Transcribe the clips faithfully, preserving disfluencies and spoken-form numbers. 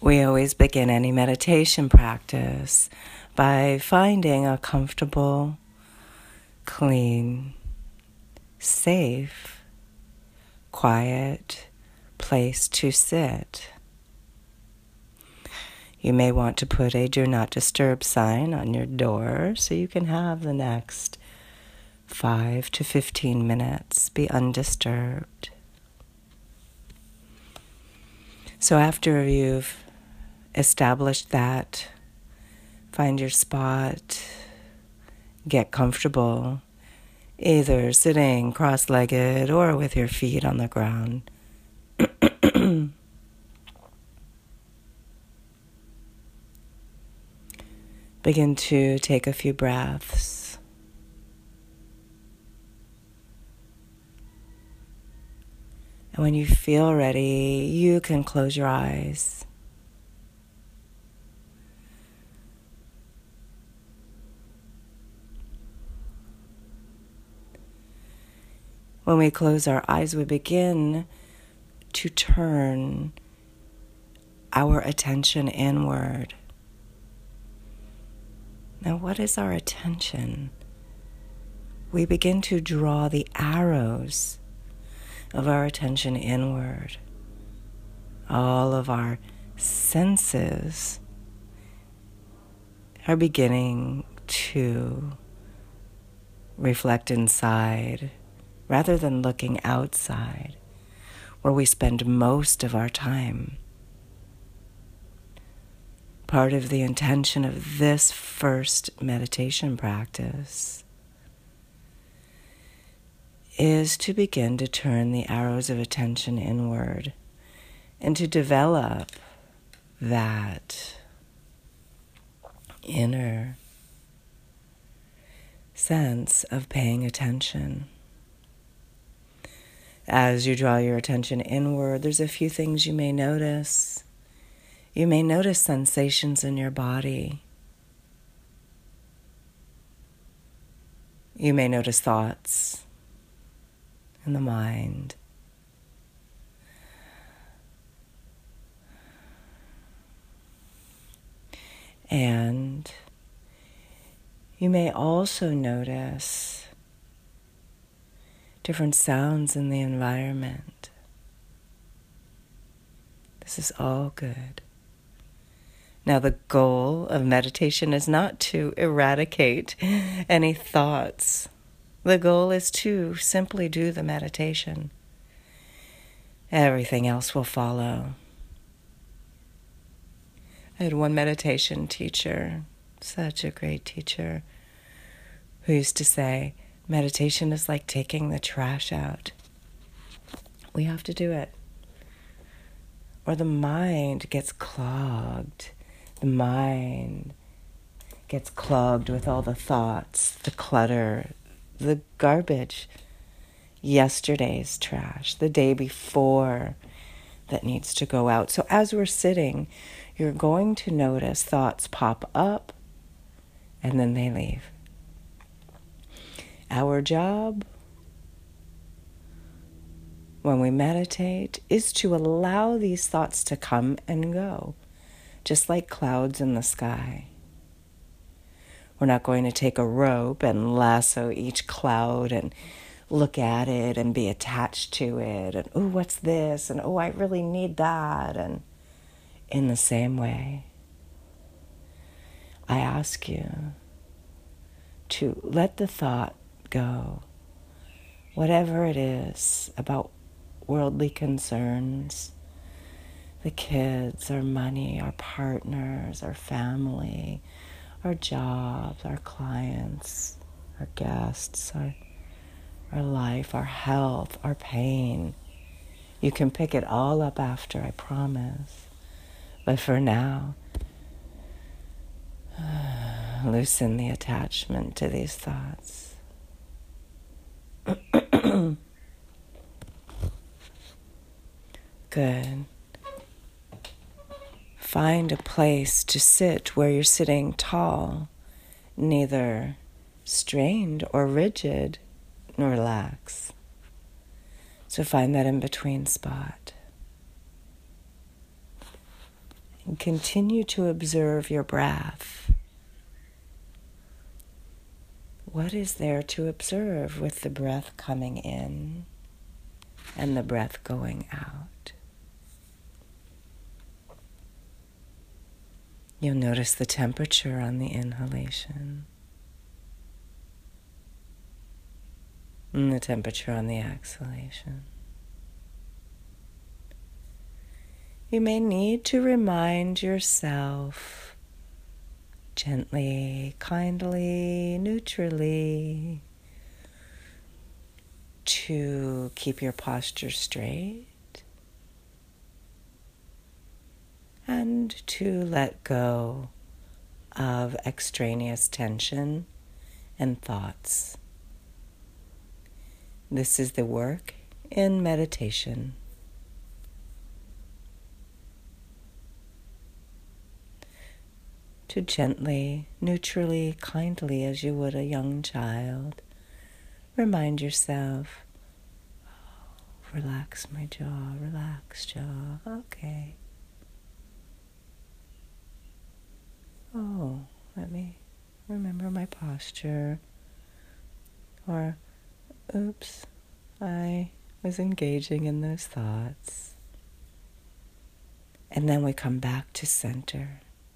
We always begin any meditation practice by finding a comfortable, clean, safe, quiet place to sit. You may want to put a do not disturb sign on your door so you can have the next five to fifteen minutes be undisturbed. So after you've established that, find your spot, get comfortable, either sitting cross-legged or with your feet on the ground. Begin to take a few breaths. And when you feel ready, you can close your eyes. When we close our eyes, we begin to turn our attention inward. Now, what is our attention? We begin to draw the arrows of our attention inward. All of our senses are beginning to reflect inside rather than looking outside, where we spend most of our time. Part of the intention of this first meditation practice is to begin to turn the arrows of attention inward and to develop that inner sense of paying attention. As you draw your attention inward, there's a few things you may notice. You may notice sensations in your body. You may notice thoughts in the mind. And you may also notice different sounds in the environment. This is all good. Now, the goal of meditation is not to eradicate any thoughts. The goal is to simply do the meditation. Everything else will follow. I had one meditation teacher, such a great teacher, who used to say, meditation is like taking the trash out. We have to do it, or the mind gets clogged. The mind gets clogged with all the thoughts, the clutter, the garbage, yesterday's trash, the day before that needs to go out. So as we're sitting, you're going to notice thoughts pop up and then they leave. Our job when we meditate is to allow these thoughts to come and go, just like clouds in the sky. We're not going to take a rope and lasso each cloud and look at it and be attached to it. And, oh, what's this? And, oh, I really need that. And in the same way, I ask you to let the thought go, whatever it is about worldly concerns, the kids, our money, our partners, our family, our jobs, our clients, our guests, our, our life, our health, our pain. You can pick it all up after, I promise. But for now, uh, loosen the attachment to these thoughts. Good. Find a place to sit where you're sitting tall, neither strained or rigid, nor relaxed. So find that in-between spot. And continue to observe your breath. What is there to observe with the breath coming in and the breath going out? You'll notice the temperature on the inhalation and the temperature on the exhalation. You may need to remind yourself gently, kindly, neutrally to keep your posture straight and to let go of extraneous tension and thoughts. This is the work in meditation. To gently, neutrally, kindly, as you would a young child, remind yourself, oh, relax my jaw, relax jaw, okay. Oh, let me remember my posture. Or, oops, I was engaging in those thoughts. And then we come back to center.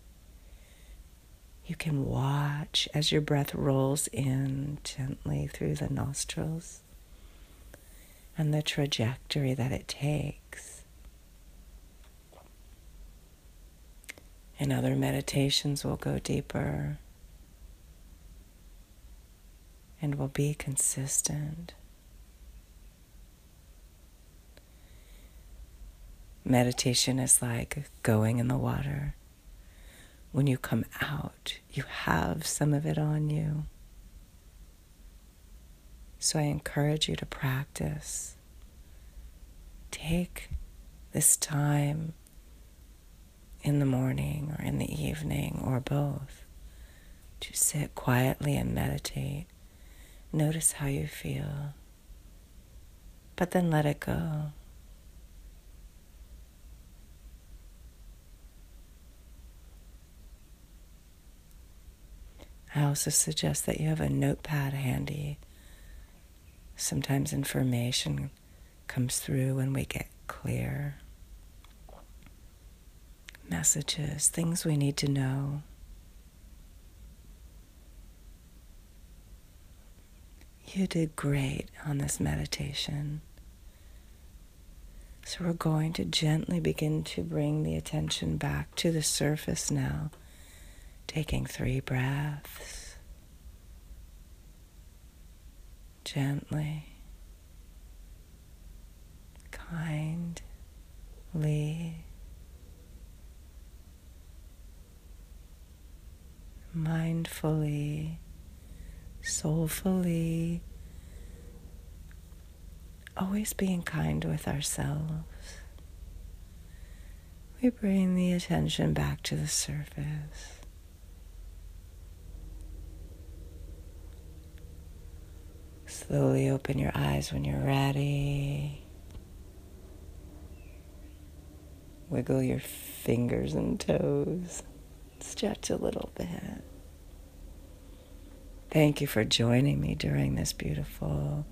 You can watch as your breath rolls in gently through the nostrils and the trajectory that it takes. In other meditations, we'll go deeper and we'll be consistent. Meditation is like going in the water. When you come out, you have some of it on you. So I encourage you to practice. Take this time in the morning or in the evening or both to sit quietly and meditate. Notice how you feel, but then let it go. I also suggest that you have a notepad handy. Sometimes information comes through when we get clear. Messages, things we need to know. You did great on this meditation. So we're going to gently begin to bring the attention back to the surface now. Taking three breaths, gently, kindly, mindfully, soulfully, always being kind with ourselves. We bring the attention back to the surface. Slowly open your eyes when you're ready. Wiggle your fingers and toes. Stretch a little bit. Thank you for joining me during this beautiful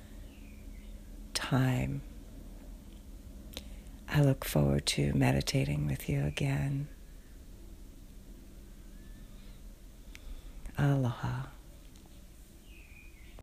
time. I look forward to meditating with you again. Aloha.